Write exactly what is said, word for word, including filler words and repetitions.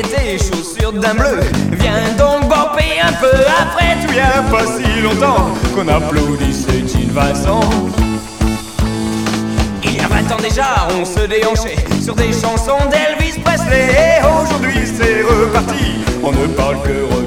tes chaussures d'un bleu. Viens donc bopper un peu, après tout y a pas si longtemps qu'on applaudissait Gene Vincent. Il y a vingt ans déjà, on se déhanchait sur des chansons d'Elvis Presley. Et aujourd'hui c'est reparti, on ne parle que